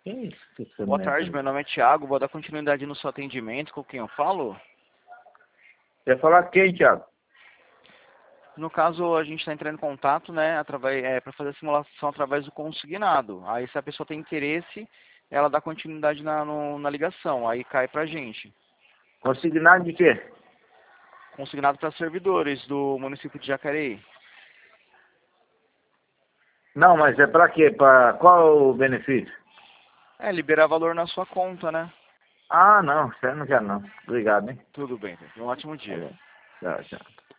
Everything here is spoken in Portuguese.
Que isso? Que você Boa não tarde, é? meu nome é Thiago, vou dar continuidade no seu atendimento, com quem eu falo. Quer falar quem, Thiago? No caso, a gente está entrando em contato, né, para fazer a simulação através do consignado. Aí, se a pessoa tem interesse, ela dá continuidade na ligação, aí cai pra gente. Consignado de quê? Consignado para servidores do município de Jacareí. Não, mas é pra quê? Pra qual o benefício? É, liberar valor na sua conta, né? Ah, não, você não quer não. Obrigado, hein? Tudo bem, um ótimo dia. Valeu. Tchau, tchau.